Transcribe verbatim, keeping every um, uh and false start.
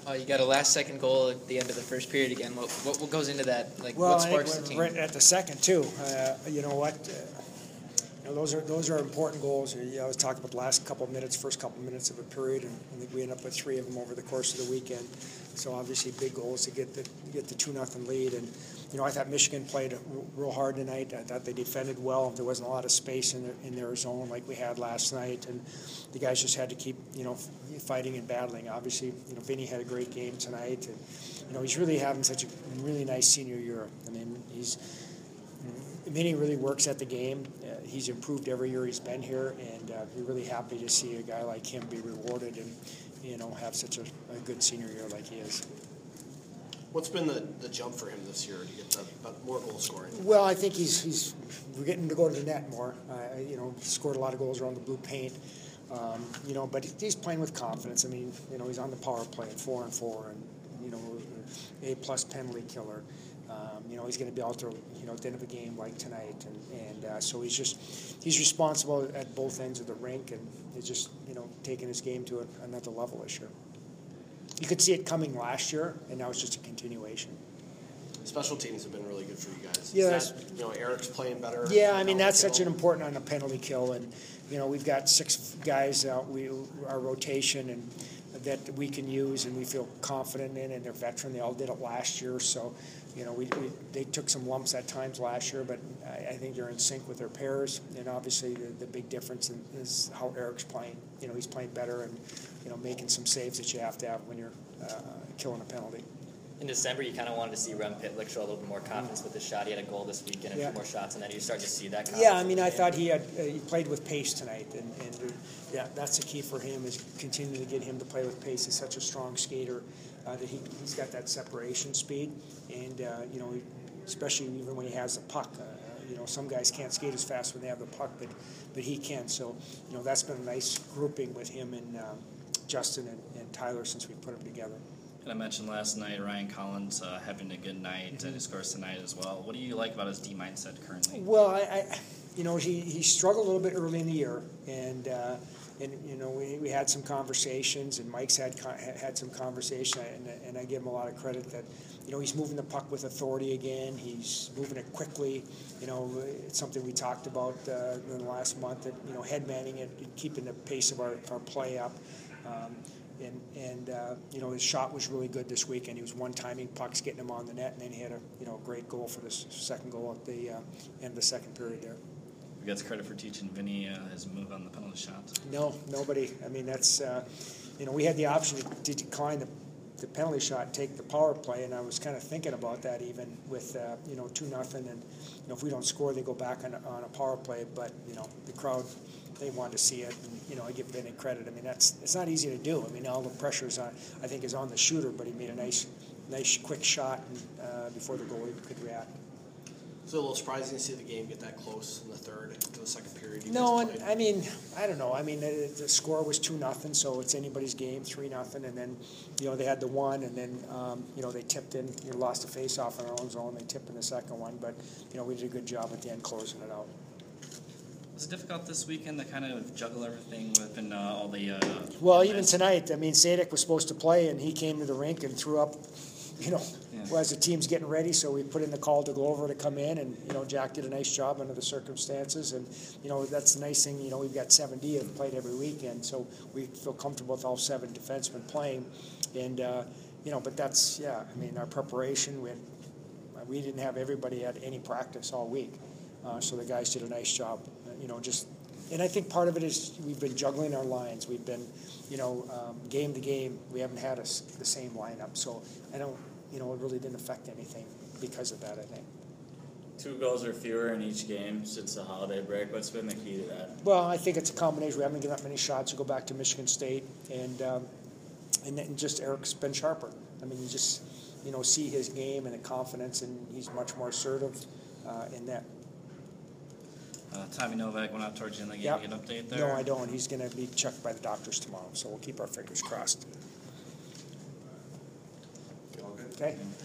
Oh, you got a last-second goal at the end of the first period again. What what, what goes into that? Like, well, what I sparks think the team? right at the second too. Uh, you know what? Uh, you know, those are those are important goals. You know, I was talking about the last couple of minutes, first couple of minutes of a period, and I think we ended up with three of them over the course of the weekend. So obviously, big goals to get the get the two nothing lead. And you know, I thought Michigan played real hard tonight. I thought they defended well. There wasn't a lot of space in their in their zone like we had last night, and the guys just had to keep you know fighting and battling. Obviously, you know, Vinny had a great game tonight, and you know he's really having such a really nice senior year. I mean, he's Vinny really works at the game. Uh, he's improved every year he's been here, and uh, we're really happy to see a guy like him be rewarded and you know have such a, a good senior year like he is. What's been the, the jump for him this year to get the, more goal scoring? Well, I think he's he's we're getting to go to the net more. Uh, you know, scored a lot of goals around the blue paint. Um, you know, but he's playing with confidence. I mean, you know, he's on the power play at four and four, and you know, a plus penalty killer. Um, you know, he's going to be out there, you know, at the end of a game like tonight, and and uh, so he's just he's responsible at both ends of the rink, and he's just you know taking his game to a, another level this year. You could see it coming last year, and now it's just a continuation. Special teams have been really good for you guys. Yeah, Is that, you know, Eric's playing better. Yeah, I mean that's such an important on a penalty kill, and you know we've got six guys out. We our rotation and that we can use, and we feel confident in, and they're veteran. They all did it last year, so you know we, we they took some lumps at times last year, but I, I think they're in sync with their pairs. And obviously the, the big difference in, is how Eric's playing. You know he's playing better and you know making some saves that you have to have when you're uh, killing a penalty. In December, you kind of wanted to see Rem Pitlick show a little bit more confidence with his shot. He had a goal this weekend and yeah. a few more shots, and then you start to see that confidence. Yeah, I mean, I thought he had uh, he played with pace tonight, and, and uh, yeah, that's the key for him is continuing to get him to play with pace. He's such a strong skater uh, that he he's got that separation speed, and uh, you know, especially even when he has the puck. Uh, you know, some guys can't skate as fast when they have the puck, but but he can. So you know, that's been a nice grouping with him and um, Justin and, and Tyler since we put them together. And I mentioned last night Ryan Collins uh, having a good night, mm-hmm. and he scores tonight as well. What do you like about his D mindset currently? Well, I, I you know, he, he struggled a little bit early in the year, and uh, and you know we, we had some conversations, and Mike's had had some conversation, and and I give him a lot of credit that you know he's moving the puck with authority again. He's moving it quickly. You know, it's something we talked about uh, in the last month. That you know, headmanning it, keeping the pace of our, our play up. Um, And, and uh, you know, his shot was really good this weekend. He was one-timing pucks, getting him on the net, and then he had a you know great goal for the second goal at the uh, end of the second period there. Who gets credit for teaching Vinny uh, his move on the penalty shots? No, nobody. I mean, that's, uh, you know, we had the option to decline the, the penalty shot and take the power play, and I was kind of thinking about that even with, uh, you know, two nothing, and, you know, if we don't score, they go back on a, on a power play, but, you know, the crowd, they wanted to see it, and you know I give Vinny credit. I mean that's it's not easy to do. I mean all the pressure is on, I think is on the shooter, but he made a nice, nice quick shot and, uh, before the goalie could react. Is it a little surprising to see the game get that close in the third to the second period? You no, guys and I mean I don't know. I mean the, the score was two nothing, so it's anybody's game, three nothing, and then you know they had the one, and then um, you know they tipped in, you know, lost the face off in our own zone. They tipped in the second one, but you know we did a good job at the end closing it out. Was it difficult this weekend to kind of juggle everything within uh, all the... Uh, well, even tonight, I mean, Sadek was supposed to play, and he came to the rink and threw up, you know, yeah. well, as the team's getting ready, so we put in the call to Glover to come in, and, you know, Jack did a nice job under the circumstances, and, you know, that's the nice thing, you know, we've got seven D have played every weekend, so we feel comfortable with all seven defensemen playing, and, uh, you know, but that's, yeah, I mean, our preparation, we, had, we didn't have everybody at any practice all week, uh, so the guys did a nice job. You know, just, and I think part of it is we've been juggling our lines. We've been, you know, um, game to game, we haven't had a, the same lineup. So I don't, you know, it really didn't affect anything because of that, I think. Two goals or fewer in each game since the holiday break. What's been the key to that? Well, I think it's a combination. We haven't given up many shots. We go back to Michigan State, and um, and then just Eric's been sharper. I mean, you just, you know, see his game and the confidence, and he's much more assertive uh, in that. Uh, Tommy Novak went out towards the end of the game. Yep. You get an update there? No, I don't. He's going to be checked by the doctors tomorrow, so we'll keep our fingers crossed. Okay. Okay.